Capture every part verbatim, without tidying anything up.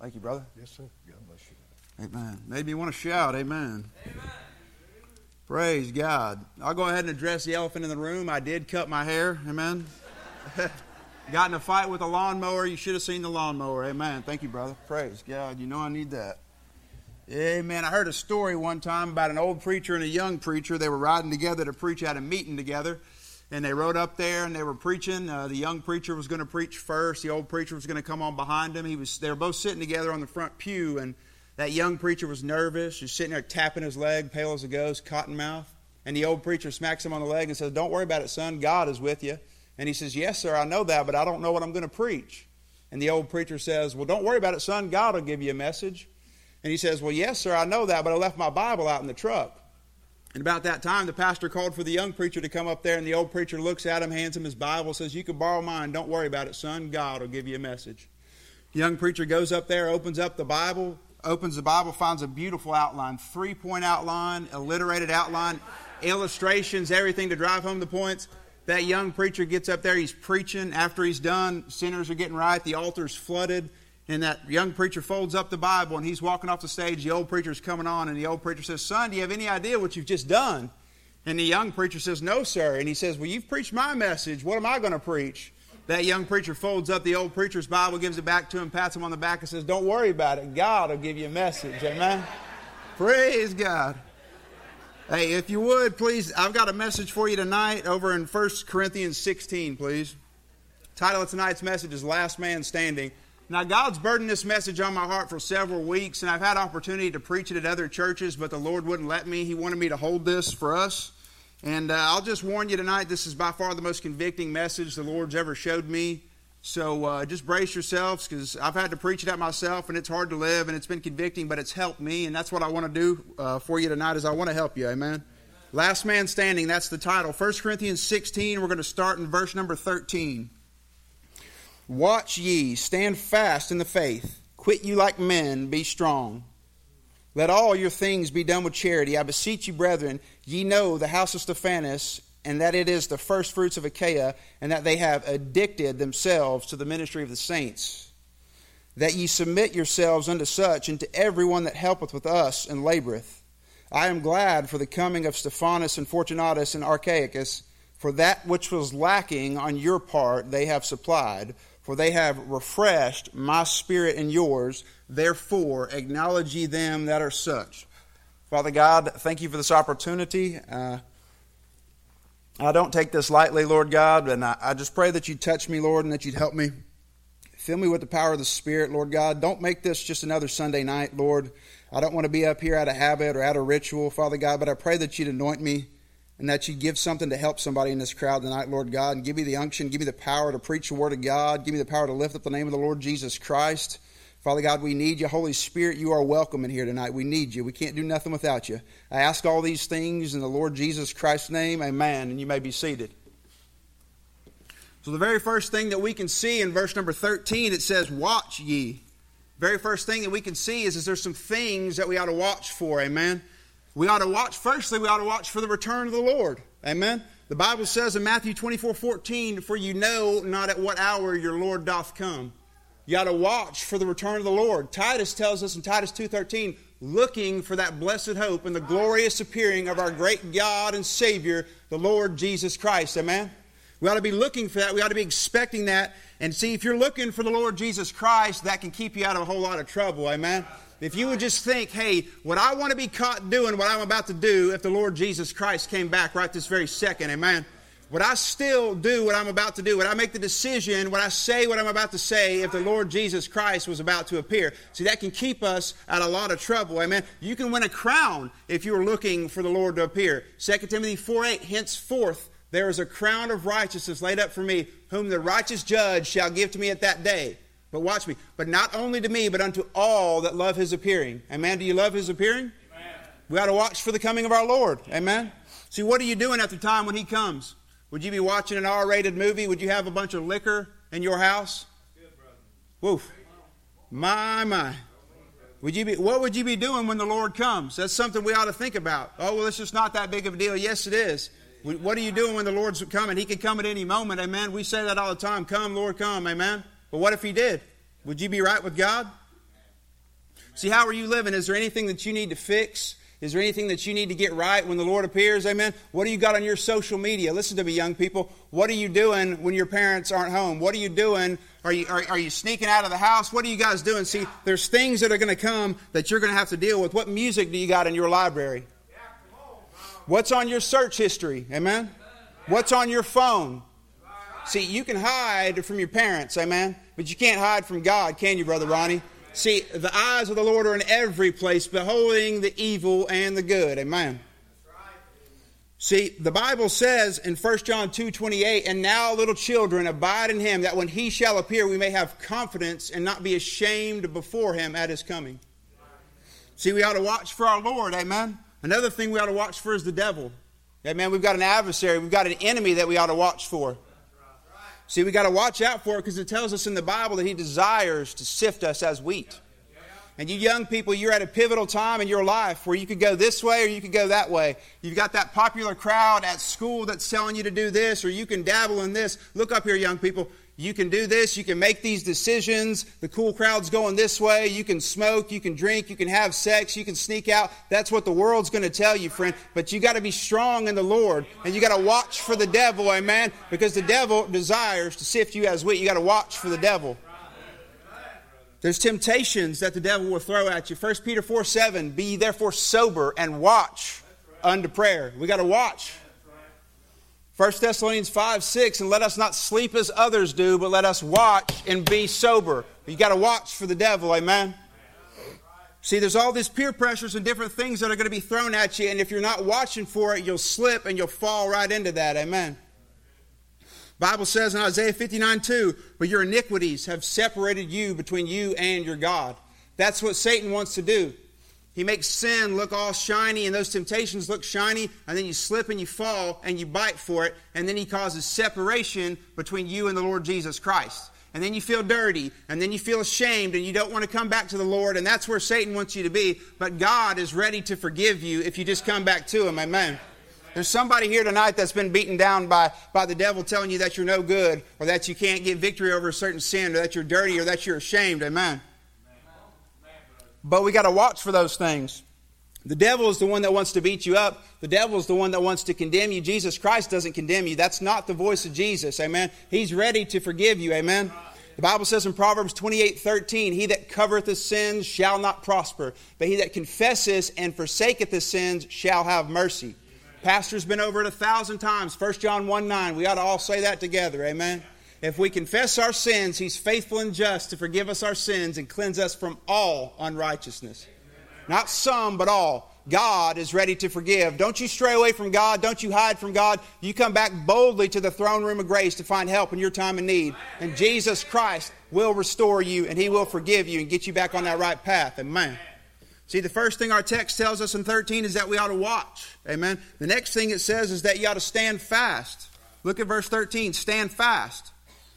Thank you, brother. Yes, sir. God bless you. Amen. Made me want to shout. Amen. Amen. Praise God. I'll go ahead and address the elephant in the room. I did cut my hair. Amen. Got in a fight with a lawnmower. You should have seen the lawnmower. Amen. Thank you, brother. Praise God. You know I need that. Amen. I heard a story one time about an old preacher and a young preacher. They were riding together to preach at a meeting together. And they rode up there and they were preaching. Uh, the young preacher was going to preach first. The old preacher was going to come on behind him. He was. They were both sitting together on the front pew. And that young preacher was nervous. He's sitting there tapping his leg, pale as a ghost, cotton mouth. And the old preacher smacks him on the leg and says, "Don't worry about it, son. God is with you." And he says, "Yes, sir, I know that, but I don't know what I'm going to preach." And the old preacher says, "Well, don't worry about it, son. God will give you a message." And he says, "Well, yes, sir, I know that, but I left my Bible out in the truck." And about that time, the pastor called for the young preacher to come up there, and the old preacher looks at him, hands him his Bible, says, "You can borrow mine. Don't worry about it, son. God will give you a message." The young preacher goes up there, opens up the Bible, opens the Bible, finds a beautiful outline, three-point outline, alliterated outline, illustrations, everything to drive home the points. That young preacher gets up there, he's preaching. After he's done, sinners are getting right, the altar's flooded. And that young preacher folds up the Bible, and he's walking off the stage. The old preacher's coming on, and the old preacher says, "Son, do you have any idea what you've just done?" And the young preacher says, "No, sir." And he says, "Well, you've preached my message. What am I going to preach?" That young preacher folds up the old preacher's Bible, gives it back to him, pats him on the back, and says, "Don't worry about it. God will give you a message." Amen? Praise God. Hey, if you would, please, I've got a message for you tonight over in First Corinthians sixteen, please. The title of tonight's message is Last Man Standing. Now, God's burdened this message on my heart for several weeks, and I've had opportunity to preach it at other churches, but the Lord wouldn't let me. He wanted me to hold this for us. And uh, I'll just warn you tonight, this is by far the most convicting message the Lord's ever showed me. So uh, just brace yourselves, because I've had to preach it at myself, and it's hard to live, and it's been convicting, but it's helped me, and that's what I want to do uh, for you tonight is I want to help you. Amen? Last Man Standing, that's the title. First Corinthians sixteen, we're going to start in verse number thirteen. "Watch ye, stand fast in the faith. Quit you like men, be strong. Let all your things be done with charity. I beseech you, brethren, ye know the house of Stephanus, and that it is the first fruits of Achaia, and that they have addicted themselves to the ministry of the saints. That ye submit yourselves unto such, and to every one that helpeth with us and laboureth. I am glad for the coming of Stephanus and Fortunatus and Archaicus, for that which was lacking on your part they have supplied. For they have refreshed my spirit and yours. Therefore, acknowledge ye them that are such." Father God, thank you for this opportunity. Uh, I don't take this lightly, Lord God, and I, I just pray that you'd touch me, Lord, and that you'd help me. Fill me with the power of the Spirit, Lord God. Don't make this just another Sunday night, Lord. I don't want to be up here out of habit or out of ritual, Father God, but I pray that you'd anoint me, and that you give something to help somebody in this crowd tonight, Lord God. And give me the unction, give me the power to preach the Word of God. Give me the power to lift up the name of the Lord Jesus Christ. Father God, we need you. Holy Spirit, you are welcome in here tonight. We need you. We can't do nothing without you. I ask all these things in the Lord Jesus Christ's name. Amen. And you may be seated. So the very first thing that we can see in verse number thirteen, it says, "Watch ye." Very first thing that we can see is, is there's some things that we ought to watch for. Amen. We ought to watch, firstly, we ought to watch for the return of the Lord. Amen? The Bible says in Matthew twenty-four fourteen, "For you know not at what hour your Lord doth come." You ought to watch for the return of the Lord. Titus tells us in Titus two thirteen, "Looking for that blessed hope and the glorious appearing of our great God and Savior, the Lord Jesus Christ." Amen? We ought to be looking for that. We ought to be expecting that. And see, if you're looking for the Lord Jesus Christ, that can keep you out of a whole lot of trouble. Amen? If you would just think, hey, would I want to be caught doing what I'm about to do if the Lord Jesus Christ came back right this very second? Amen? Would I still do what I'm about to do? Would I make the decision? Would I say what I'm about to say if the Lord Jesus Christ was about to appear? See, that can keep us out of a lot of trouble. Amen? You can win a crown if you are looking for the Lord to appear. Second Timothy four eight, "Henceforth there is a crown of righteousness laid up for me, whom the righteous judge shall give to me at that day." But watch me. "But not only to me, but unto all that love his appearing." Amen. Do you love his appearing? Amen. We ought to watch for the coming of our Lord. Amen. See, what are you doing at the time when he comes? Would you be watching an R-rated movie? Would you have a bunch of liquor in your house? Good, brother. Woof. My, my. Would you be, what would you be doing when the Lord comes? That's something we ought to think about. Oh, well, it's just not that big of a deal. Yes, it is. What are you doing when the Lord's coming? He can come at any moment. Amen. We say that all the time. Come, Lord, come. Amen. But what if he did? Would you be right with God? See, how are you living? Is there anything that you need to fix? Is there anything that you need to get right when the Lord appears? Amen. What do you got on your social media? Listen to me, young people. What are you doing when your parents aren't home? What are you doing? Are you, are, are you sneaking out of the house? What are you guys doing? See, there's things that are going to come that you're going to have to deal with. What music do you got in your library? What's on your search history? Amen. What's on your phone? See, you can hide from your parents, amen, but you can't hide from God, can you, Brother Ronnie? See, the eyes of the Lord are in every place, beholding the evil and the good, amen. See, the Bible says in First John two twenty-eight, and now, little children, abide in him, that when he shall appear, we may have confidence and not be ashamed before him at his coming. See, we ought to watch for our Lord, amen. Another thing we ought to watch for is the devil. Amen. We've got an adversary. We've got an enemy that we ought to watch for. See, we got to watch out for it because it tells us in the Bible that he desires to sift us as wheat. And you young people, you're at a pivotal time in your life where you could go this way or you could go that way. You've got that popular crowd at school that's telling you to do this, or you can dabble in this. Look up here, young people. You can do this. You can make these decisions. The cool crowd's going this way. You can smoke. You can drink. You can have sex. You can sneak out. That's what the world's going to tell you, friend. But you got to be strong in the Lord. And you got to watch for the devil, amen? Because the devil desires to sift you as wheat. You got to watch for the devil. There's temptations that the devil will throw at you. First Peter four seven, be ye therefore sober and watch unto prayer. We got to watch. First Thessalonians five six, and let us not sleep as others do, but let us watch and be sober. You got to watch for the devil, amen? See, there's all these peer pressures and different things that are going to be thrown at you, and if you're not watching for it, you'll slip and you'll fall right into that, amen? Bible says in Isaiah fifty-nine two, but your iniquities have separated you between you and your God. That's what Satan wants to do. He makes sin look all shiny and those temptations look shiny, and then you slip and you fall and you bite for it, and then he causes separation between you and the Lord Jesus Christ. And then you feel dirty, and then you feel ashamed, and you don't want to come back to the Lord, and that's where Satan wants you to be. But God is ready to forgive you if you just come back to him, amen. There's somebody here tonight that's been beaten down by, by the devil telling you that you're no good, or that you can't get victory over a certain sin, or that you're dirty, or that you're ashamed. Amen. But we got to watch for those things. The devil is the one that wants to beat you up. The devil is the one that wants to condemn you. Jesus Christ doesn't condemn you. That's not the voice of Jesus. Amen. He's ready to forgive you. Amen. The Bible says in Proverbs twenty-eight thirteen, he that covereth his sins shall not prosper, but he that confesseth and forsaketh his sins shall have mercy. Pastor's been over it a thousand times. First John one nine. We ought to all say that together. Amen. If we confess our sins, he's faithful and just to forgive us our sins and cleanse us from all unrighteousness. Not some, but all. God is ready to forgive. Don't you stray away from God. Don't you hide from God. You come back boldly to the throne room of grace to find help in your time of need. And Jesus Christ will restore you, and he will forgive you and get you back on that right path. Amen. See, the first thing our text tells us in thirteen is that we ought to watch. Amen. The next thing it says is that you ought to stand fast. Look at verse thirteen. Stand fast.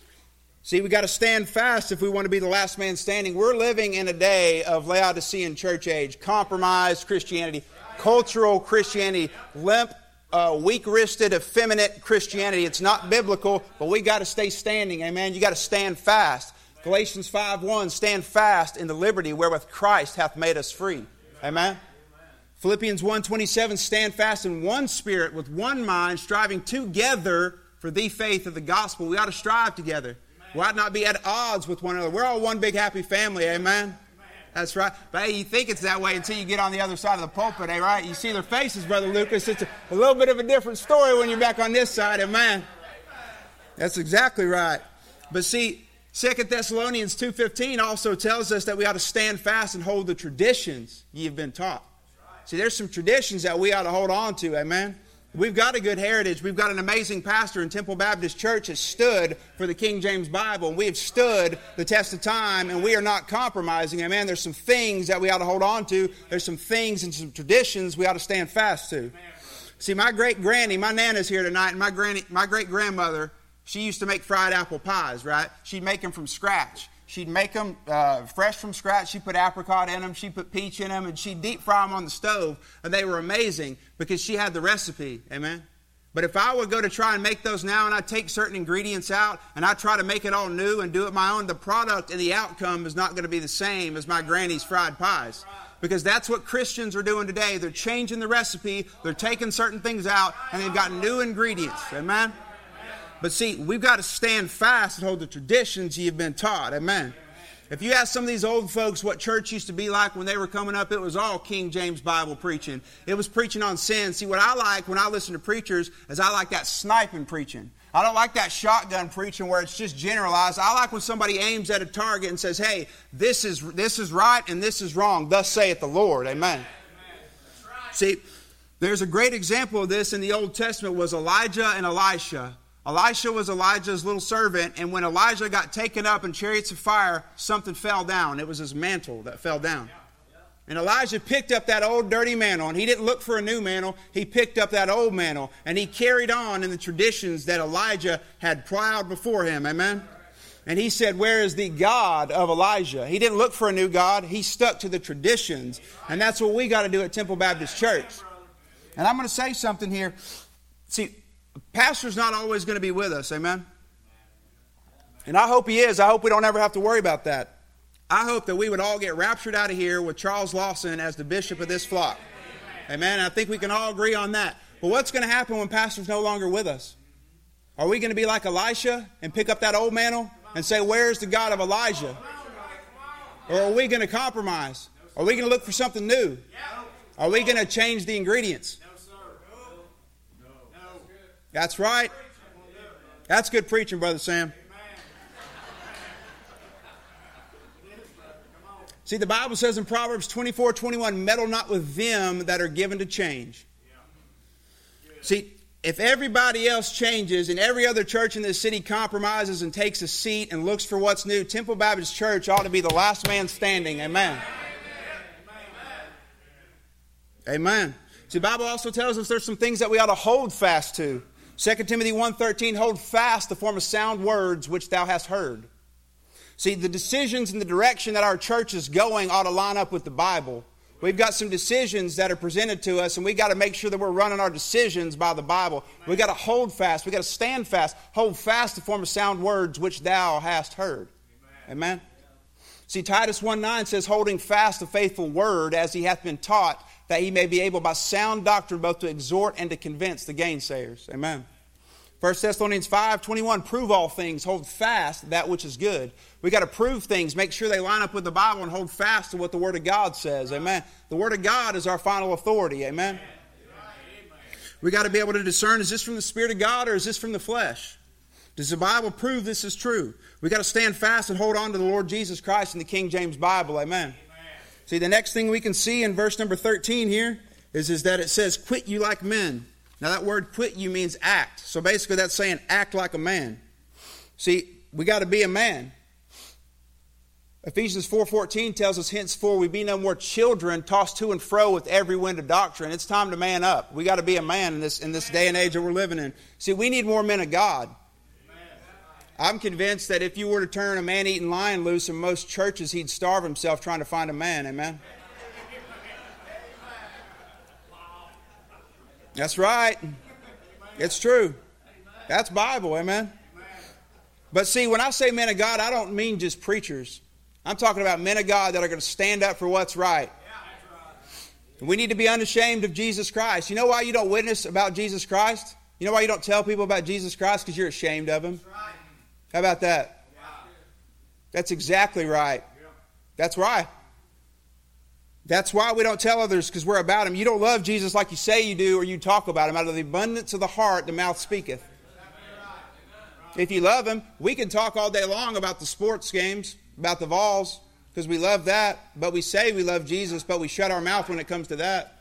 See, we got to stand fast if we want to be the last man standing. We're living in a day of Laodicean church age, compromised Christianity, cultural Christianity, limp, uh, weak-wristed, effeminate Christianity. It's not biblical, but we got to stay standing. Amen. You got to stand fast. Galatians five one, stand fast in the liberty wherewith Christ hath made us free. Amen. Philippians one twenty-seven, stand fast in one spirit with one mind, striving together for the faith of the gospel. We ought to strive together. We ought not be at odds with one another. We're all one big happy family. Amen. That's right. But hey, you think it's that way until you get on the other side of the pulpit, eh, right? You see their faces, Brother Lucas. It's a, a little bit of a different story when you're back on this side. Amen. That's exactly right. But see, Second Thessalonians two fifteen also tells us that we ought to stand fast and hold the traditions ye have been taught. See, there's some traditions that we ought to hold on to, amen? We've got a good heritage. We've got an amazing pastor, and Temple Baptist Church has stood for the King James Bible. And we have stood the test of time, and we are not compromising, amen? There's some things that we ought to hold on to. There's some things and some traditions we ought to stand fast to. See, my great-granny, my Nana's here tonight, and my granny, my great-grandmother, she used to make fried apple pies, right? She'd make them from scratch. She'd make them uh, fresh from scratch. She'd put apricot in them. She'd put peach in them. And she'd deep fry them on the stove. And they were amazing because she had the recipe. Amen? But if I would go to try and make those now and I take certain ingredients out and I try to make it all new and do it my own, the product and the outcome is not going to be the same as my granny's fried pies. Because that's what Christians are doing today. They're changing the recipe, they're taking certain things out, and they've got new ingredients. Amen? But see, we've got to stand fast and hold the traditions you've been taught. Amen? If you ask some of these old folks what church used to be like when they were coming up, it was all King James Bible preaching. It was preaching on sin. See, what I like when I listen to preachers is I like that sniping preaching. I don't like that shotgun preaching where it's just generalized. I like when somebody aims at a target and says, hey, this is this is right and this is wrong. Thus saith the Lord. Amen. See, there's a great example of this in the Old Testament was Elijah and Elisha. Elisha was Elijah's little servant, and when Elijah got taken up in chariots of fire, something fell down. It was his mantle that fell down. And Elijah picked up that old dirty mantle, and he didn't look for a new mantle. He picked up that old mantle, and he carried on in the traditions that Elijah had plowed before him. Amen? And he said, where is the God of Elijah? He didn't look for a new God. He stuck to the traditions, and that's what we got to do at Temple Baptist Church. And I'm going to say something here. See, pastor's not always going to be with us, amen? And I hope he is. I hope we don't ever have to worry about that. I hope that we would all get raptured out of here with Charles Lawson as the bishop of this flock. Amen? I think we can all agree on that. But what's going to happen when pastor's no longer with us? Are we going to be like Elisha and pick up that old mantle and say, where's the God of Elijah? Or are we going to compromise? Are we going to look for something new? Are we going to change the ingredients? That's right. That's good preaching, Brother Sam. See, the Bible says in Proverbs twenty-four twenty-one, meddle not with them that are given to change. See, if everybody else changes and every other church in this city compromises and takes a seat and looks for what's new, Temple Baptist Church ought to be the last man standing. Amen. Amen. See, the Bible also tells us there's some things that we ought to hold fast to. Second Timothy one thirteen, hold fast the form of sound words which thou hast heard. See, the decisions and the direction that our church is going ought to line up with the Bible. We've got some decisions that are presented to us, and we've got to make sure that we're running our decisions by the Bible. We've got to hold fast. We've got to stand fast. Hold fast the form of sound words which thou hast heard. Amen? Amen? See, Titus one nine says, holding fast the faithful word as he hath been taught, that he may be able by sound doctrine both to exhort and to convince the gainsayers. Amen. First Thessalonians five twenty-one, prove all things, hold fast that which is good. We've got to prove things, make sure they line up with the Bible, and hold fast to what the Word of God says. Amen. The Word of God is our final authority. Amen. We've got to be able to discern, is this from the Spirit of God or is this from the flesh? Does the Bible prove this is true? We've got to stand fast and hold on to the Lord Jesus Christ in the King James Bible. Amen. See, the next thing we can see in verse number thirteen here is, is that it says, quit you like men. Now that word quit you means act. So basically that's saying act like a man. See, we got to be a man. Ephesians four fourteen tells us, henceforth we be no more children tossed to and fro with every wind of doctrine. It's time to man up. We got to be a man in this, in this day and age that we're living in. See, we need more men of God. I'm convinced that if you were to turn a man-eating lion loose in most churches, he'd starve himself trying to find a man. Amen? That's right. It's true. That's Bible. Amen? But see, when I say men of God, I don't mean just preachers. I'm talking about men of God that are going to stand up for what's right. We need to be unashamed of Jesus Christ. You know why you don't witness about Jesus Christ? You know why you don't tell people about Jesus Christ? Because you're ashamed of Him. How about that? That's exactly right. That's right. That's why we don't tell others, because we're about Him. You don't love Jesus like you say you do, or you talk about Him. Out of the abundance of the heart, the mouth speaketh. If you love Him, we can talk all day long about the sports games, about the Vols, because we love that. But we say we love Jesus, but we shut our mouth when it comes to that.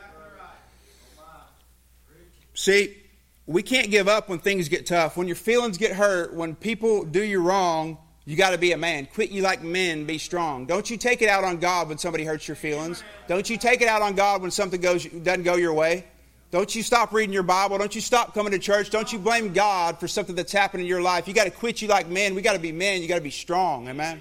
See, we can't give up when things get tough. When your feelings get hurt, when people do you wrong, you got to be a man. Quit you like men, be strong. Don't you take it out on God when somebody hurts your feelings. Don't you take it out on God when something goes doesn't go your way. Don't you stop reading your Bible. Don't you stop coming to church. Don't you blame God for something that's happened in your life. You got to quit you like men. We got to be men. You got to be strong. Amen.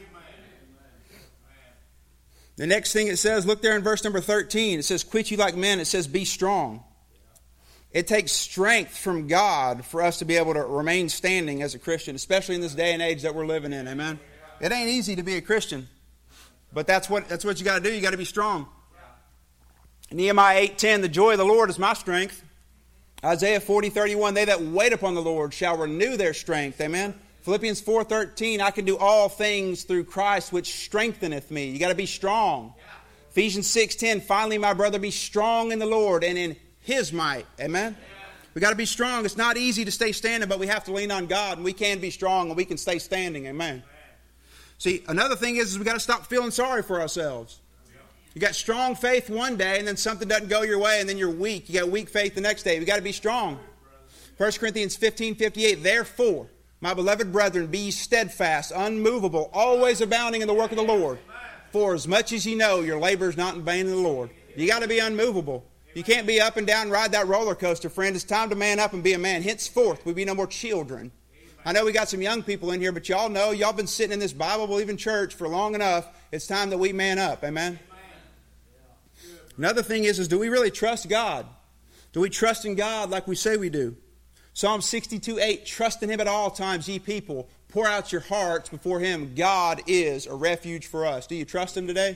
The next thing it says, look there in verse number thirteen. It says, quit you like men. It says, be strong. It takes strength from God for us to be able to remain standing as a Christian, especially in this day and age that we're living in. Amen? It ain't easy to be a Christian, but that's what that's what you got to do. You got to be strong. Nehemiah eight ten, the joy of the Lord is my strength. Isaiah forty thirty-one, they that wait upon the Lord shall renew their strength. Amen? Philippians four thirteen, I can do all things through Christ which strengtheneth me. You got to be strong. Ephesians six ten, finally, my brother, be strong in the Lord and in His might. Amen? We got to be strong. It's not easy to stay standing, but we have to lean on God, and we can be strong, and we can stay standing. Amen? See, another thing is, is we got to stop feeling sorry for ourselves. You got strong faith one day, and then something doesn't go your way, and then you're weak. You got weak faith the next day. We got to be strong. First Corinthians fifteen fifty-eight, therefore, my beloved brethren, be ye steadfast, unmovable, always abounding in the work of the Lord. For as much as ye know, your labor is not in vain in the Lord. You got to be unmovable. You can't be up and down and ride that roller coaster, friend. It's time to man up and be a man. Henceforth, we be no more children. I know we got some young people in here, but y'all know, y'all been sitting in this Bible-believing church for long enough. It's time that we man up. Amen? Another thing is, is do we really trust God? Do we trust in God like we say we do? Psalm sixty-two eight, trust in Him at all times, ye people. Pour out your hearts before Him. God is a refuge for us. Do you trust Him today?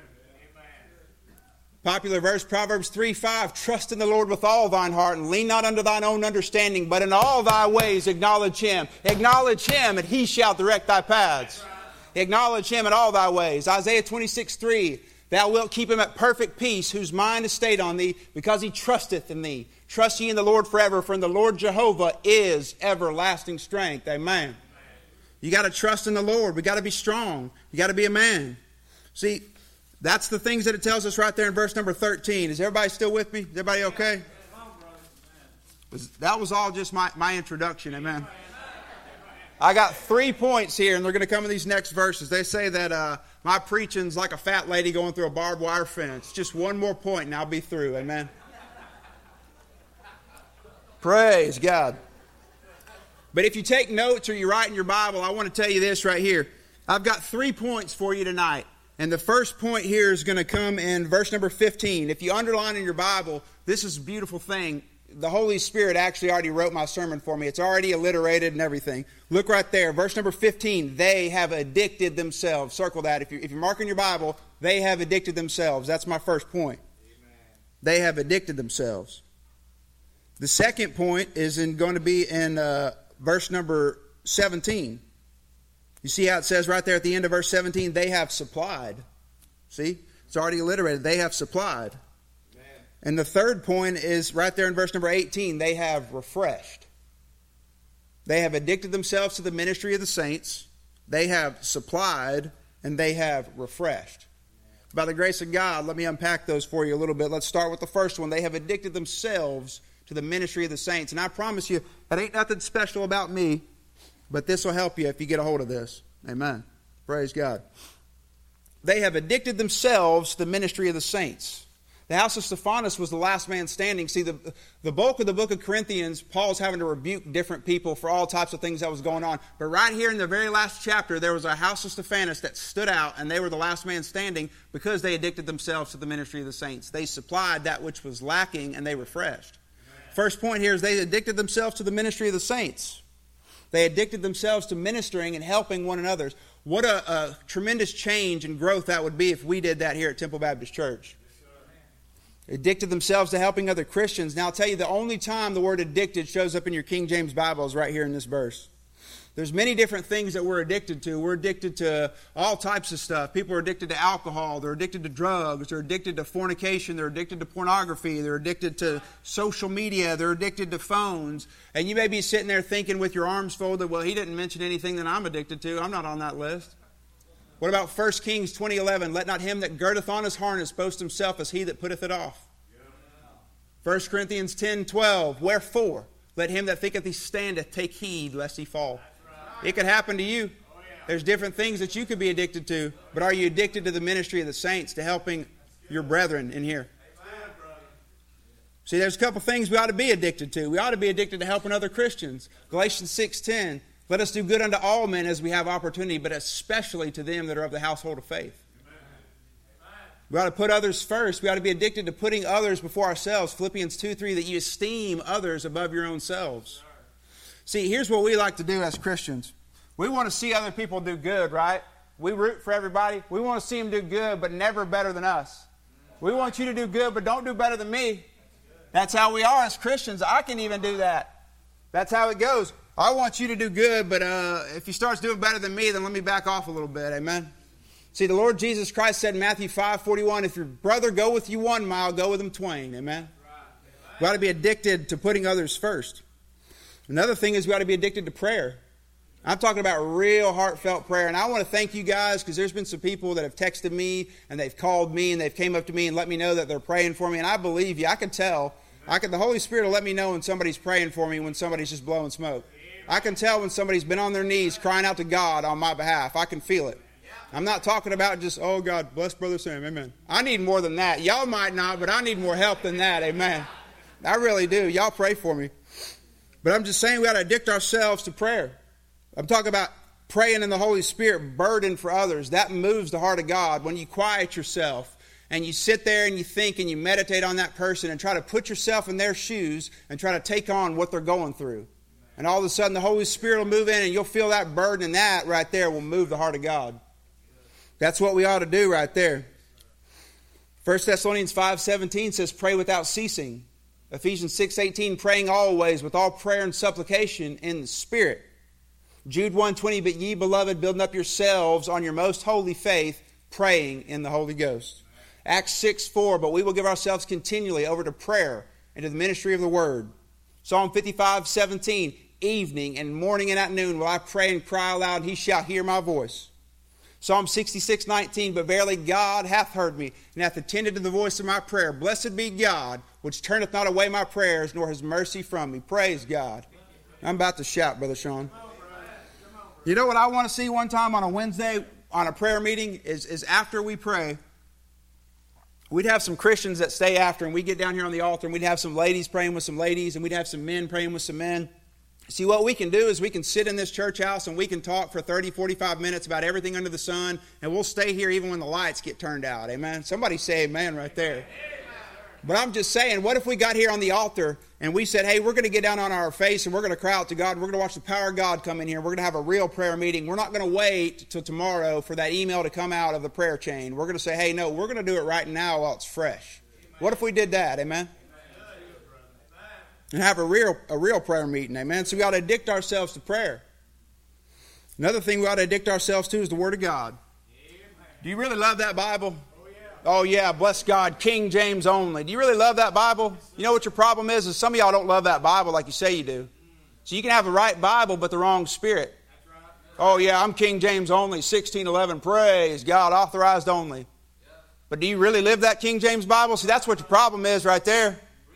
Popular verse, Proverbs three five, trust in the Lord with all thine heart, and lean not unto thine own understanding, but in all thy ways acknowledge Him. Acknowledge Him, and He shall direct thy paths. Acknowledge Him in all thy ways. Isaiah twenty-six three, thou wilt keep him at perfect peace, whose mind is stayed on thee, because he trusteth in thee. Trust ye in the Lord forever, for in the Lord Jehovah is everlasting strength. Amen. You got to trust in the Lord. We got to be strong. You got to be a man. See, that's the things that it tells us right there in verse number thirteen. Is everybody still with me? Is everybody okay? That was all just my, my introduction. Amen. I got three points here, and they're going to come in these next verses. They say that uh, my preaching's like a fat lady going through a barbed wire fence. Just one more point, and I'll be through. Amen. Praise God. But if you take notes or you write in your Bible, I want to tell you this right here. I've got three points for you tonight. And the first point here is going to come in verse number fifteen. If you underline in your Bible, this is a beautiful thing. The Holy Spirit actually already wrote my sermon for me. It's already alliterated and everything. Look right there. Verse number fifteen. They have addicted themselves. Circle that. If you're, if you're marking your Bible, they have addicted themselves. That's my first point. Amen. They have addicted themselves. The second point is in, going to be in uh, verse number seventeen. You see how it says right there at the end of verse seventeen, they have supplied. See? It's already alliterated. They have supplied. Amen. And the third point is right there in verse number eighteen, they have refreshed. They have addicted themselves to the ministry of the saints. They have supplied, and they have refreshed. By the grace of God, let me unpack those for you a little bit. Let's start with the first one. They have addicted themselves to the ministry of the saints. And I promise you, that ain't nothing special about me. But this will help you if you get a hold of this. Amen. Praise God. They have addicted themselves to the ministry of the saints. The house of Stephanus was the last man standing. See, the, the bulk of the book of Corinthians, Paul's having to rebuke different people for all types of things that was going on. But right here in the very last chapter, there was a house of Stephanus that stood out, and they were the last man standing because they addicted themselves to the ministry of the saints. They supplied that which was lacking, and they refreshed. Amen. First point here is they addicted themselves to the ministry of the saints. They addicted themselves to ministering and helping one another. What a, a tremendous change and growth that would be if we did that here at Temple Baptist Church. Yes, addicted themselves to helping other Christians. Now I'll tell you, the only time the word addicted shows up in your King James Bible is right here in this verse. There's many different things that we're addicted to. We're addicted to all types of stuff. People are addicted to alcohol. They're addicted to drugs. They're addicted to fornication. They're addicted to pornography. They're addicted to social media. They're addicted to phones. And you may be sitting there thinking with your arms folded, well, he didn't mention anything that I'm addicted to. I'm not on that list. What about First Kings twenty eleven? Let not him that girdeth on his harness boast himself as he that putteth it off. First Corinthians ten twelve. Wherefore, let him that thinketh he standeth take heed lest he fall. It could happen to you. There's different things that you could be addicted to. But are you addicted to the ministry of the saints, to helping your brethren in here? See, there's a couple things we ought to be addicted to. We ought to be addicted to helping other Christians. Galatians six ten. Let us do good unto all men as we have opportunity, but especially to them that are of the household of faith. We ought to put others first. We ought to be addicted to putting others before ourselves. Philippians two three, that you esteem others above your own selves. See, here's what we like to do as Christians. We want to see other people do good, right? We root for everybody. We want to see them do good, but never better than us. We want you to do good, but don't do better than me. That's how we are as Christians. I can even do that. That's how it goes. I want you to do good, but uh, if he starts doing better than me, then let me back off a little bit. Amen? See, the Lord Jesus Christ said in Matthew five forty-one, if your brother go with you one mile, go with him twain. Amen? We ought to be addicted to putting others first. Another thing is we ought to be addicted to prayer. I'm talking about real heartfelt prayer. And I want to thank you guys, because there's been some people that have texted me and they've called me and they've came up to me and let me know that they're praying for me. And I believe you. I can tell. I can, the Holy Spirit will let me know when somebody's praying for me, when somebody's just blowing smoke. I can tell when somebody's been on their knees crying out to God on my behalf. I can feel it. I'm not talking about just, oh, God, bless Brother Sam. Amen. I need more than that. Y'all might not, but I need more help than that. Amen. I really do. Y'all pray for me. But I'm just saying we got to addict ourselves to prayer. I'm talking about praying in the Holy Spirit, burden for others. That moves the heart of God. When you quiet yourself and you sit there and you think and you meditate on that person and try to put yourself in their shoes and try to take on what they're going through. And all of a sudden the Holy Spirit will move in and you'll feel that burden, and that right there will move the heart of God. That's what we ought to do right there. First Thessalonians five seventeen says, pray without ceasing. Ephesians six eighteen, praying always with all prayer and supplication in the Spirit. Jude one twenty, but ye, beloved, building up yourselves on your most holy faith, praying in the Holy Ghost. Acts six four, but we will give ourselves continually over to prayer and to the ministry of the Word. Psalm fifty-five seventeen, evening and morning and at noon will I pray and cry aloud, and he shall hear my voice. Psalm sixty-six nineteen, but verily God hath heard me, and hath attended to the voice of my prayer. Blessed be God, which turneth not away my prayers, nor his mercy from me. Praise God. I'm about to shout, Brother Sean. You know what I want to see one time on a Wednesday on a prayer meeting is, is after we pray, we'd have some Christians that stay after, and we'd get down here on the altar, and we'd have some ladies praying with some ladies, and we'd have some men praying with some men. See, what we can do is we can sit in this church house and we can talk for thirty, forty-five minutes about everything under the sun, and we'll stay here even when the lights get turned out. Amen? Somebody say amen right there. But I'm just saying, what if we got here on the altar and we said, hey, we're going to get down on our face and we're going to cry out to God. We're going to watch the power of God come in here. We're going to have a real prayer meeting. We're not going to wait till tomorrow for that email to come out of the prayer chain. We're going to say, hey, no, we're going to do it right now while it's fresh. What if we did that? Amen? And have a real a real prayer meeting. Amen? So we ought to addict ourselves to prayer. Another thing we ought to addict ourselves to is the Word of God. Do you really love that Bible? Oh, yeah, bless God, King James only. Do you really love that Bible? You know what your problem is? Is some of y'all don't love that Bible like you say you do. So you can have the right Bible but the wrong spirit. Oh, yeah, I'm King James only, sixteen eleven, praise God, authorized only. But do you really live that King James Bible? See, that's what your problem is right there.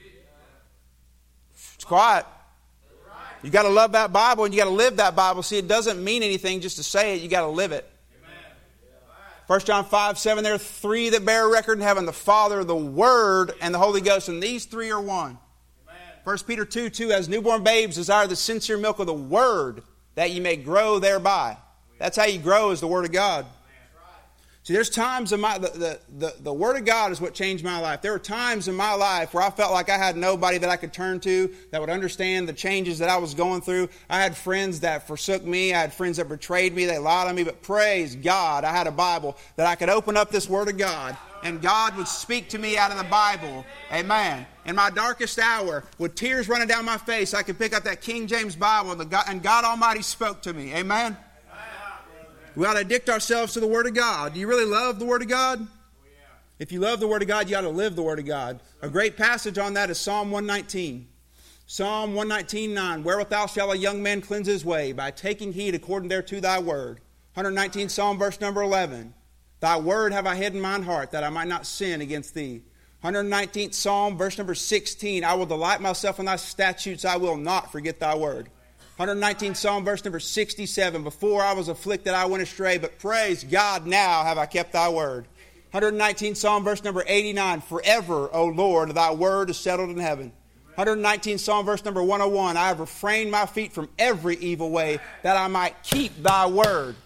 It's quiet. You got to love that Bible and you got to live that Bible. See, it doesn't mean anything just to say it. You got to live it. First John five seven, there are three that bear record in heaven, the Father, the Word, and the Holy Ghost, and these three are one. Amen. First Peter two two, as newborn babes desire the sincere milk of the Word, that you may grow thereby. That's how you grow, is the Word of God. See, there's times in my, the, the, the, the Word of God is what changed my life. There were times in my life where I felt like I had nobody that I could turn to that would understand the changes that I was going through. I had friends that forsook me. I had friends that betrayed me. They lied on me. But praise God, I had a Bible that I could open up this Word of God, and God would speak to me out of the Bible. Amen. In my darkest hour, with tears running down my face, I could pick up that King James Bible, and, the God, and God Almighty spoke to me. Amen. We ought to addict ourselves to the Word of God. Do you really love the Word of God? Oh, yeah. If you love the Word of God, you ought to live the Word of God. A great passage on that is Psalm one nineteen. Psalm one nineteen nine. Wherewithal shall a young man cleanse his way? By taking heed according thereto thy word. one nineteen Psalm verse number eleven. Thy word have I hid in mine heart, that I might not sin against thee. one nineteenth Psalm verse number sixteen. I will delight myself in thy statutes. I will not forget thy word. one nineteenth Psalm verse number sixty-seven. Before I was afflicted I went astray, but praise God, now have I kept thy word. one nineteenth Psalm verse number eighty-nine. Forever, O Lord, thy word is settled in heaven. one nineteenth Psalm verse number one oh one. I have refrained my feet from every evil way, that I might keep thy word.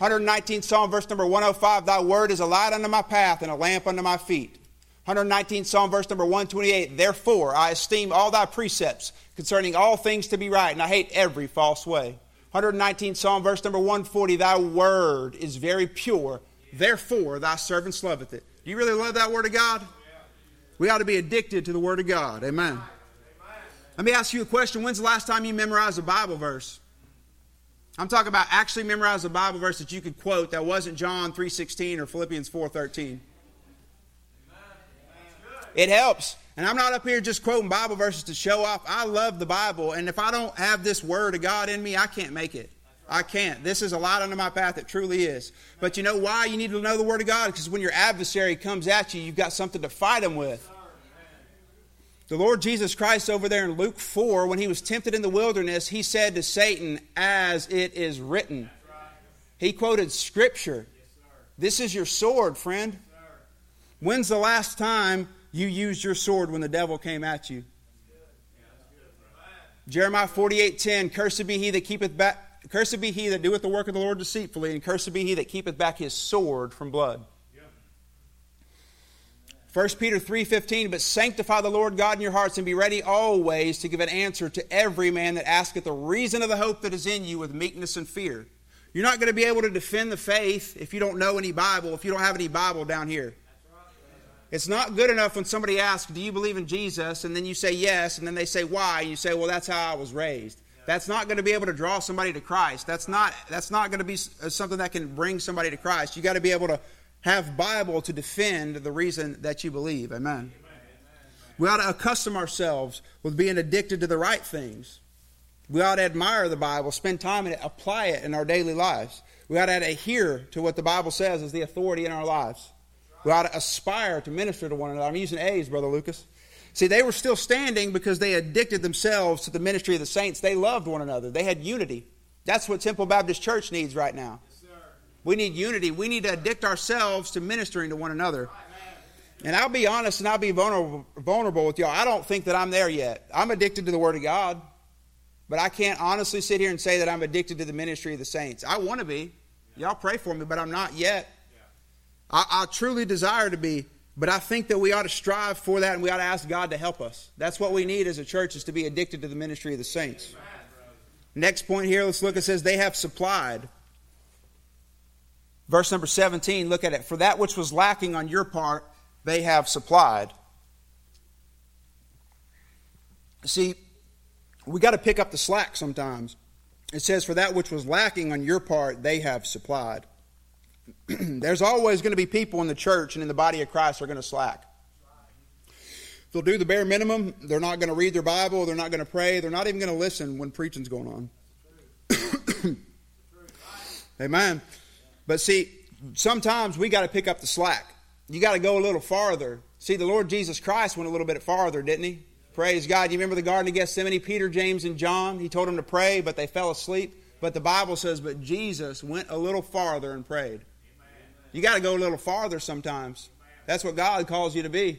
one nineteenth Psalm, verse number one oh five, thy word is a light unto my path and a lamp unto my feet. one nineteenth Psalm, verse number one twenty-eight, therefore I esteem all thy precepts concerning all things to be right, and I hate every false way. one nineteenth Psalm, verse number one forty, thy word is very pure, therefore thy servant loveth it. Do you really love that word of God? We ought to be addicted to the word of God. Amen. Let me ask you a question. When's the last time you memorized a Bible verse? I'm talking about actually memorize a Bible verse that you could quote that wasn't John three sixteen or Philippians four thirteen. It helps. And I'm not up here just quoting Bible verses to show off. I love the Bible, and if I don't have this word of God in me, I can't make it. I can't. This is a light unto my path. It truly is. But you know why you need to know the word of God? Because when your adversary comes at you, you've got something to fight him with. The Lord Jesus Christ over there in Luke four, when he was tempted in the wilderness, he said to Satan, as it is written. He quoted Scripture. This is your sword, friend. When's the last time you used your sword when the devil came at you? Jeremiah forty-eight ten, cursed be he that keepeth back, cursed be he that doeth the work of the Lord deceitfully, and cursed be he that keepeth back his sword from blood. First Peter three fifteen, but sanctify the Lord God in your hearts, and be ready always to give an answer to every man that asketh the reason of the hope that is in you with meekness and fear. You're not going to be able to defend the faith if you don't know any Bible, if you don't have any Bible down here. It's not good enough when somebody asks, do you believe in Jesus? And then you say yes, and then they say why? And you say, well, that's how I was raised. That's not going to be able to draw somebody to Christ. That's not, that's not going to be something that can bring somebody to Christ. You got to be able to have Bible to defend the reason that you believe. Amen. Amen. We ought to accustom ourselves with being addicted to the right things. We ought to admire the Bible, spend time in it, apply it in our daily lives. We ought to adhere to what the Bible says is the authority in our lives. We ought to aspire to minister to one another. I'm using A's, Brother Lucas. See, they were still standing because they addicted themselves to the ministry of the saints. They loved one another. They had unity. That's what Temple Baptist Church needs right now. We need unity. We need to addict ourselves to ministering to one another. And I'll be honest and I'll be vulnerable, vulnerable with y'all. I don't think that I'm there yet. I'm addicted to the Word of God. But I can't honestly sit here and say that I'm addicted to the ministry of the saints. I want to be. Y'all pray for me, but I'm not yet. I, I truly desire to be. But I think that we ought to strive for that, and we ought to ask God to help us. That's what we need as a church, is to be addicted to the ministry of the saints. Next point here, let's look. It says, they have supplied. Verse number seventeen, look at it. For that which was lacking on your part, they have supplied. See, we got to pick up the slack sometimes. It says, for that which was lacking on your part, they have supplied. There's always going to be people in the church and in the body of Christ who are going to slack. They'll do the bare minimum. They're not going to read their Bible. They're not going to pray. They're not even going to listen when preaching's going on. Amen. But see, sometimes we got to pick up the slack. You got to go a little farther. See, the Lord Jesus Christ went a little bit farther, didn't he? Praise God. You remember the Garden of Gethsemane, Peter, James, and John? He told them to pray, but they fell asleep. But the Bible says, but Jesus went a little farther and prayed. You got to go a little farther sometimes. That's what God calls you to be.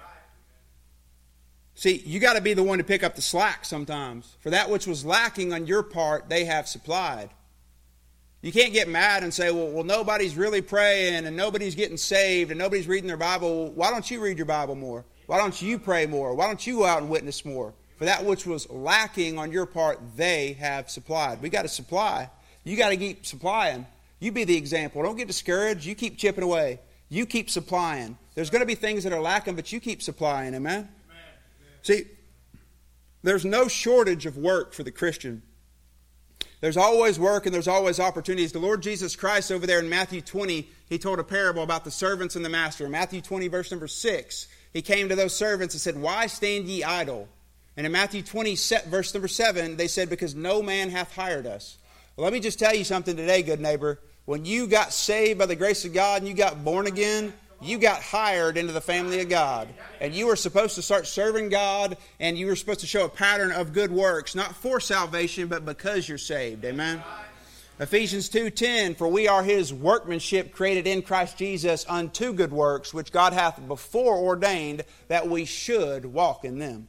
See, you got to be the one to pick up the slack sometimes. For that which was lacking on your part, they have supplied. You can't get mad and say, well, well, nobody's really praying and nobody's getting saved and nobody's reading their Bible. Why don't you read your Bible more? Why don't you pray more? Why don't you go out and witness more? For that which was lacking on your part, they have supplied. We got to supply. You got to keep supplying. You be the example. Don't get discouraged. You keep chipping away. You keep supplying. There's going to be things that are lacking, but you keep supplying. Amen? Amen. See, there's no shortage of work for the Christian. There's always work and there's always opportunities. The Lord Jesus Christ over there in Matthew twenty, he told a parable about the servants and the master. In Matthew twenty, verse number six, he came to those servants and said, why stand ye idle? And in Matthew twenty, verse number seven, they said, because no man hath hired us. Well, let me just tell you something today, good neighbor. When you got saved by the grace of God and you got born again, you got hired into the family of God. And you were supposed to start serving God, and you were supposed to show a pattern of good works, not for salvation, but because you're saved. Amen? Ephesians two ten, for we are his workmanship created in Christ Jesus unto good works, which God hath before ordained that we should walk in them.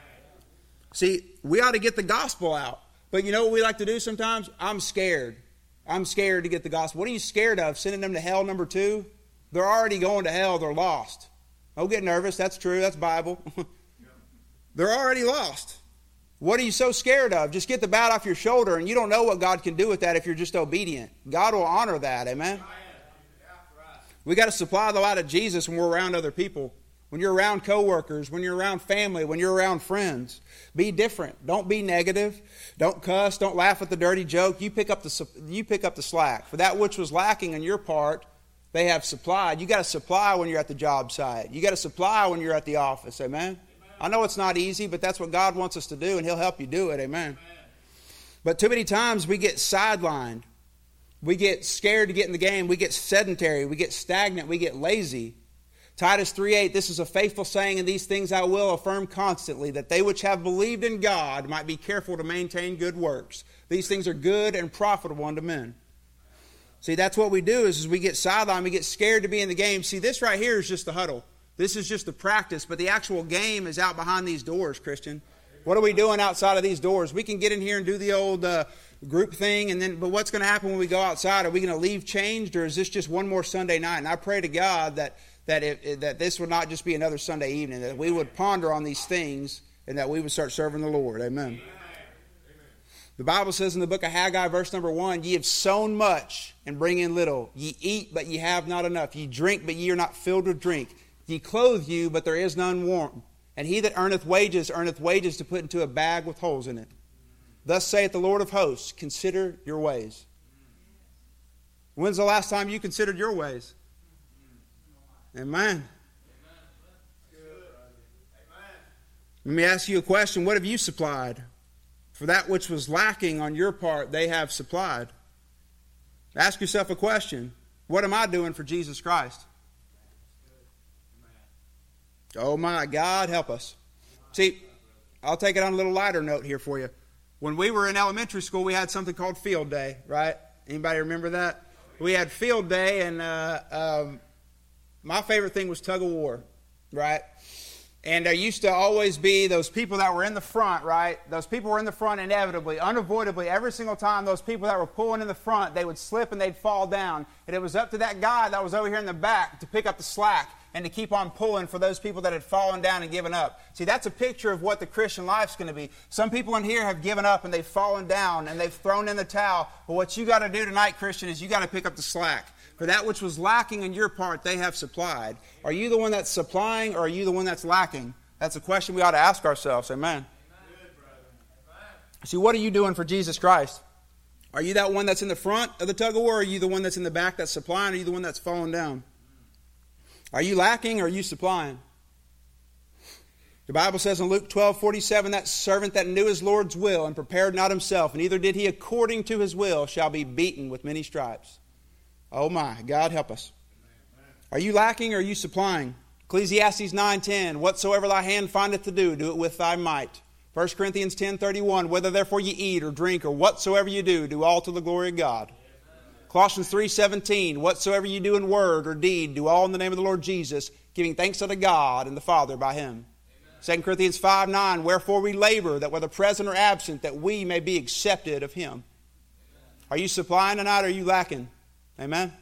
See, we ought to get the gospel out. But you know what we like to do sometimes? I'm scared. I'm scared to get the gospel. What are you scared of? Sending them to hell, number two? They're already going to hell. They're lost. Don't get nervous. That's true. That's Bible. They're already lost. What are you so scared of? Just get the bat off your shoulder, and you don't know what God can do with that if you're just obedient. God will honor that. Amen? We got to supply the light of Jesus when we're around other people. When you're around coworkers, when you're around family, when you're around friends. Be different. Don't be negative. Don't cuss. Don't laugh at the dirty joke. You pick up the, you pick up the slack. For that which was lacking on your part, they have supplied. You got to supply when you're at the job site. You got to supply when you're at the office. Amen? Amen? I know it's not easy, but that's what God wants us to do, and He'll help you do it. Amen? Amen. But too many times we get sidelined. We get scared to get in the game. We get sedentary. We get stagnant. We get lazy. Titus three eight, this is a faithful saying, and these things I will affirm constantly, that they which have believed in God might be careful to maintain good works. These things are good and profitable unto men. See, that's what we do is, is we get sidelined, we get scared to be in the game. See, this right here is just the huddle. This is just the practice, but the actual game is out behind these doors, Christian. What are we doing outside of these doors? We can get in here and do the old uh, group thing, and then, but what's going to happen when we go outside? Are we going to leave changed, or is this just one more Sunday night? And I pray to God that that it, that this would not just be another Sunday evening, that we would ponder on these things, and that we would start serving the Lord. Amen. Amen. The Bible says in the book of Haggai, verse number one, ye have sown much and bring in little. Ye eat, but ye have not enough. Ye drink, but ye are not filled with drink. Ye clothe you, but there is none warm. And he that earneth wages, earneth wages to put into a bag with holes in it. Thus saith the Lord of hosts, consider your ways. When's the last time you considered your ways? Amen. Let me ask you a question. What have you supplied? For that which was lacking on your part, they have supplied. Ask yourself a question. What am I doing for Jesus Christ? Oh my God, help us. See, I'll take it on a little lighter note here for you. When we were in elementary school, we had something called field day, right? Anybody remember that? We had field day, and uh, um, my favorite thing was tug of war, right? And there used to always be those people that were in the front, right? Those people were in the front inevitably, unavoidably. Every single time those people that were pulling in the front, they would slip and they'd fall down. And it was up to that guy that was over here in the back to pick up the slack and to keep on pulling for those people that had fallen down and given up. See, that's a picture of what the Christian life's going to be. Some people in here have given up and they've fallen down and they've thrown in the towel. But what you got to do tonight, Christian, is you got to pick up the slack. For that which was lacking in your part, they have supplied. Are you the one that's supplying, or are you the one that's lacking? That's a question we ought to ask ourselves. Amen. Amen. See, what are you doing for Jesus Christ? Are you that one that's in the front of the tug of war, or are you the one that's in the back that's supplying, or are you the one that's falling down? Are you lacking, or are you supplying? The Bible says in Luke twelve forty-seven, that servant that knew his Lord's will and prepared not himself, and neither did he according to his will, shall be beaten with many stripes. Oh my, God help us. Are you lacking, or are you supplying? Ecclesiastes nine ten, whatsoever thy hand findeth to do, do it with thy might. First Corinthians ten thirty-one, whether therefore ye eat or drink or whatsoever you do, do all to the glory of God. Colossians three seventeen, whatsoever you do in word or deed, do all in the name of the Lord Jesus, giving thanks unto God and the Father by Him. Amen. Second Corinthians five nine, wherefore we labor, that whether present or absent, that we may be accepted of Him. Amen. Are you supplying tonight, or are you lacking? Amen?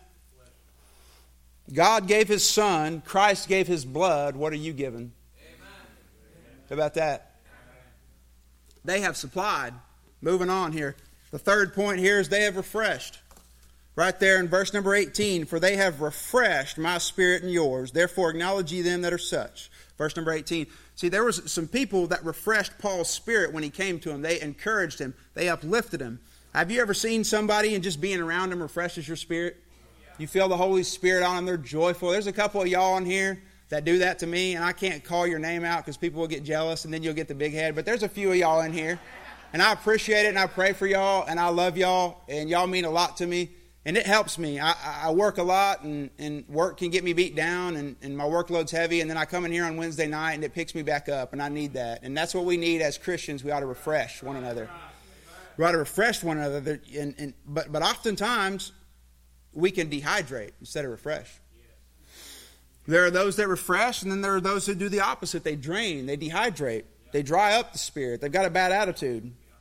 God gave His Son. Christ gave His blood. What are you giving? Amen. How about that? They have supplied. Moving on here. The third point here is they have refreshed. Right there in verse number eighteen. For they have refreshed my spirit and yours. Therefore acknowledge ye them that are such. Verse number eighteen. See, there was some people that refreshed Paul's spirit when he came to him. They encouraged him. They uplifted him. Have you ever seen somebody and just being around them refreshes your spirit? You feel the Holy Spirit on them. They're joyful. There's a couple of y'all in here that do that to me, and I can't call your name out because people will get jealous, and then you'll get the big head. But there's a few of y'all in here, and I appreciate it, and I pray for y'all, and I love y'all, and y'all mean a lot to me, and it helps me. I, I work a lot, and, and work can get me beat down, and, and my workload's heavy, and then I come in here on Wednesday night, and it picks me back up, and I need that. And that's what we need as Christians. We ought to refresh one another. We ought to refresh one another, and, and but but oftentimes we can dehydrate instead of refresh. There are those that refresh, and then there are those who do the opposite. They drain, they dehydrate, they dry up the spirit. They've got a bad attitude.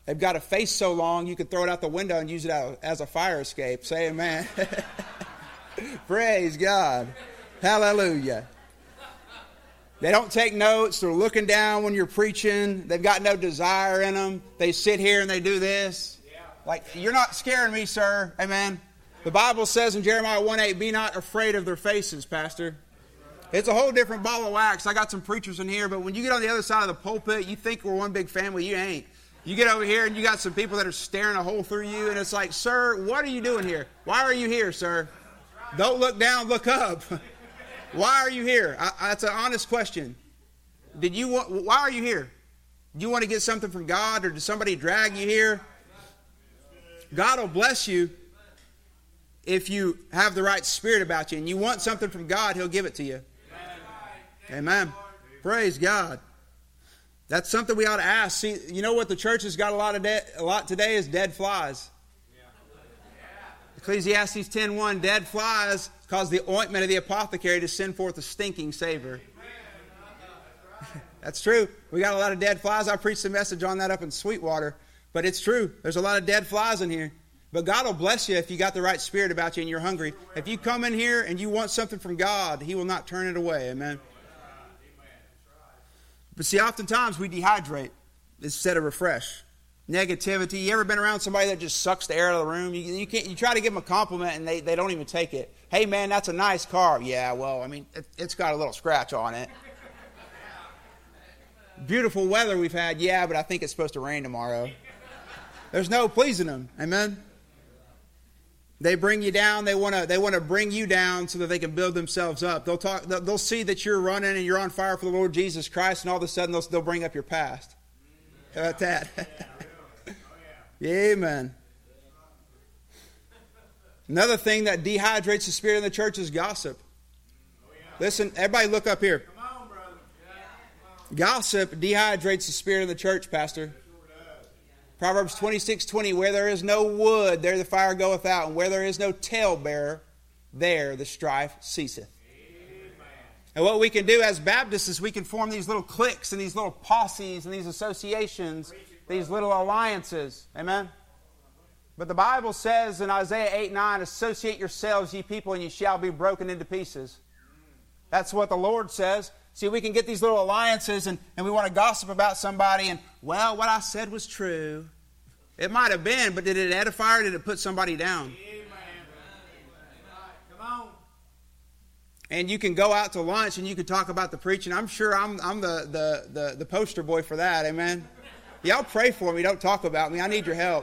They've got a face so long you could throw it out the window and use it out as a fire escape. Say amen. Praise God. Hallelujah. They don't take notes. They're looking down when you're preaching. They've got no desire in them. They sit here and they do this. Like, you're not scaring me, sir. Amen. The Bible says in Jeremiah one eight, be not afraid of their faces, Pastor. It's a whole different ball of wax. I got some preachers in here, but when you get on the other side of the pulpit, you think we're one big family. You ain't. You get over here and you got some people that are staring a hole through you, and it's like, sir, what are you doing here? Why are you here, sir? Don't look down, look up. Why are you here? I, that's an honest question. Did you want? Why are you here? Do you want to get something from God, or did somebody drag you here? God will bless you if you have the right spirit about you, and you want something from God, He'll give it to you. Amen. Praise God. That's something we ought to ask. See, you know what the church has got a lot of de- a lot today is dead flies. Ecclesiastes ten one, dead flies cause the ointment of the apothecary to send forth a stinking savor. That's true. We got a lot of dead flies. I preached a message on that up in Sweetwater, but it's true. There's a lot of dead flies in here. But God will bless you if you got the right spirit about you and you're hungry. If you come in here and you want something from God, He will not turn it away. Amen. But see, oftentimes we dehydrate instead of refresh. Negativity. You ever been around somebody that just sucks the air out of the room? You, you can't. You try to give them a compliment and they, they don't even take it. Hey, man, that's a nice car. Yeah, well, I mean, it, it's got a little scratch on it. Beautiful weather we've had. Yeah, but I think it's supposed to rain tomorrow. There's no pleasing them. Amen. They bring you down. They want to. They want to bring you down so that they can build themselves up. They'll talk. They'll, they'll see that you're running and you're on fire for the Lord Jesus Christ, and all of a sudden they'll, they'll bring up your past. How about that? Amen. Another thing that dehydrates the spirit in the church is gossip. Listen, everybody, look up here. Gossip dehydrates the spirit of the church, Pastor. Proverbs twenty-six twenty, where there is no wood, there the fire goeth out, and where there is no talebearer, there the strife ceaseth. Amen. And what we can do as Baptists is we can form these little cliques and these little posses and these associations, these little alliances. Amen? But the Bible says in Isaiah eight nine, associate yourselves, ye people, and ye shall be broken into pieces. That's what the Lord says. See, we can get these little alliances and, and we want to gossip about somebody and, well, what I said was true. It might have been, but did it edify or did it put somebody down? Come on. And you can go out to lunch and you can talk about the preaching. I'm sure I'm I'm the, the, the, the poster boy for that. Amen. Y'all pray for me. Don't talk about me. I need your help.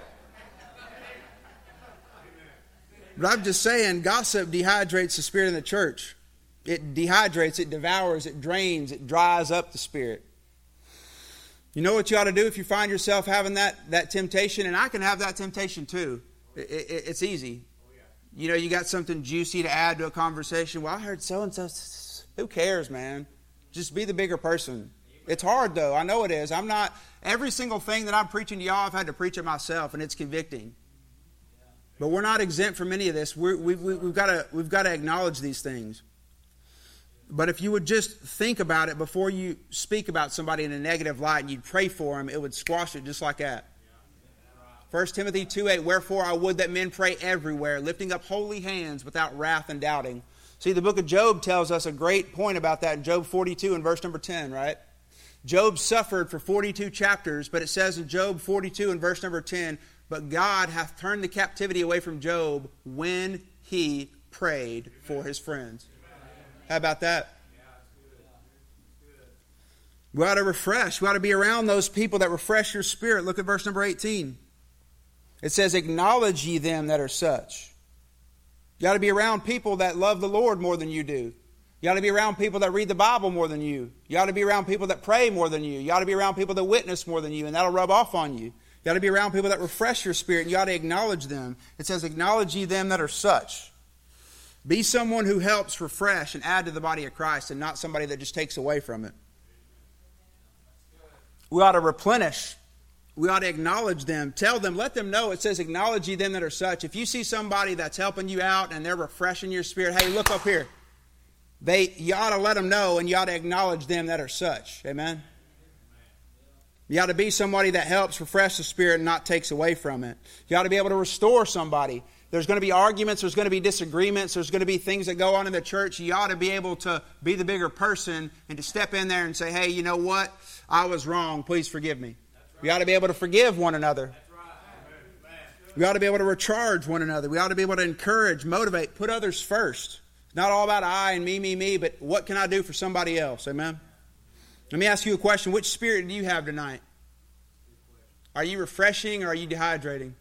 But I'm just saying, gossip dehydrates the spirit in the church. It dehydrates, it devours, it drains, it dries up the spirit. You know what you ought to do if you find yourself having that, that temptation? And I can have that temptation too. It, it, it's easy. You know, you got something juicy to add to a conversation. Well, I heard so-and-so. Who cares, man? Just be the bigger person. It's hard, though. I know it is. I'm not... Every single thing that I'm preaching to y'all, I've had to preach it myself, and it's convicting. But we're not exempt from any of this. We're, we've, we've got to, we've got to acknowledge these things. But if you would just think about it before you speak about somebody in a negative light and you'd pray for them, it would squash it just like that. First Timothy two eight, wherefore I would that men pray everywhere, lifting up holy hands without wrath and doubting. See, the book of Job tells us a great point about that in Job forty-two and verse number ten, right? Job suffered for forty-two chapters, but it says in Job forty-two and verse number ten, but God hath turned the captivity away from Job when he prayed for his friends. How about that? We ought to refresh. We ought to be around those people that refresh your spirit. Look at verse number eighteen. It says, acknowledge ye them that are such. You ought to be around people that love the Lord more than you do. You ought to be around people that read the Bible more than you. You ought to be around people that pray more than you. You ought to be around people that witness more than you, and that'll rub off on you. You ought to be around people that refresh your spirit, and you ought to acknowledge them. It says, acknowledge ye them that are such. Be someone who helps refresh and add to the body of Christ and not somebody that just takes away from it. We ought to replenish. We ought to acknowledge them. Tell them, let them know. It says, acknowledge ye them that are such. If you see somebody that's helping you out and they're refreshing your spirit, hey, look up here. They, you ought to let them know and you ought to acknowledge them that are such. Amen? You ought to be somebody that helps refresh the spirit and not takes away from it. You ought to be able to restore somebody. There's going to be arguments. There's going to be disagreements. There's going to be things that go on in the church. You ought to be able to be the bigger person and to step in there and say, hey, you know what? I was wrong. Please forgive me. Right. We ought to be able to forgive one another. Right. We ought to be able to recharge one another. We ought to be able to encourage, motivate, put others first. It's not all about I and me, me, me, but what can I do for somebody else? Amen? Let me ask you a question. Which spirit do you have tonight? Are you refreshing or are you dehydrating?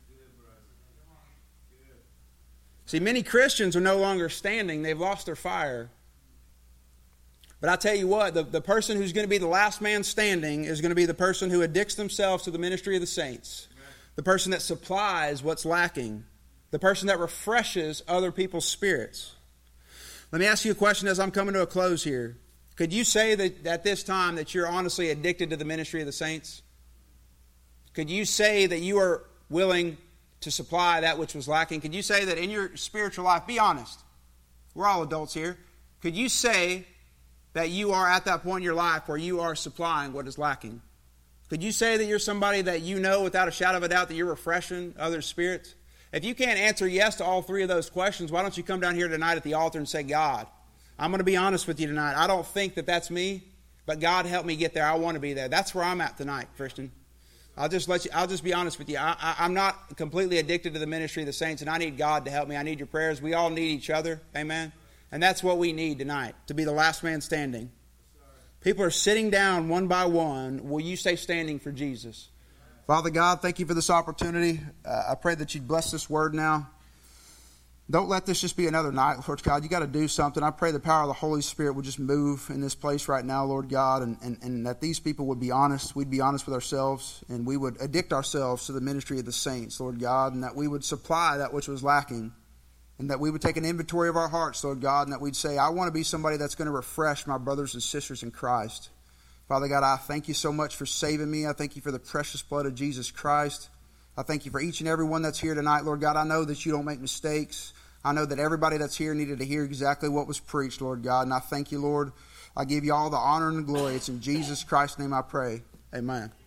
See, many Christians are no longer standing. They've lost their fire. But I tell you what, the, the person who's going to be the last man standing is going to be the person who addicts themselves to the ministry of the saints. Amen. The person that supplies what's lacking. The person that refreshes other people's spirits. Let me ask you a question as I'm coming to a close here. Could you say that at this time that you're honestly addicted to the ministry of the saints? Could you say that you are willing to supply that which was lacking? Could you say that in your spiritual life, be honest, we're all adults here, could you say that you are at that point in your life where you are supplying what is lacking? Could you say that you're somebody that you know without a shadow of a doubt that you're refreshing other spirits? If you can't answer yes to all three of those questions, why don't you come down here tonight at the altar and say, God, I'm going to be honest with you tonight. I don't think that that's me, but God help me get there. I want to be there. That's where I'm at tonight, Christian. I'll just let you. I'll just be honest with you. I, I, I'm not completely addicted to the ministry of the saints, and I need God to help me. I need your prayers. We all need each other. Amen. And that's what we need tonight, to be the last man standing. People are sitting down one by one. Will you stay standing for Jesus? Father God, thank you for this opportunity. Uh, I pray that you'd bless this word now. Don't let this just be another night, Lord God. You got to do something. I pray the power of the Holy Spirit would just move in this place right now, Lord God, and, and, and that these people would be honest. We'd be honest with ourselves, and we would addict ourselves to the ministry of the saints, Lord God, and that we would supply that which was lacking, and that we would take an inventory of our hearts, Lord God, and that we'd say, I want to be somebody that's going to refresh my brothers and sisters in Christ. Father God, I thank you so much for saving me. I thank you for the precious blood of Jesus Christ. I thank you for each and every one that's here tonight, Lord God. I know that you don't make mistakes. I know that everybody that's here needed to hear exactly what was preached, Lord God. And I thank you, Lord. I give you all the honor and the glory. It's in Jesus Christ's name I pray. Amen.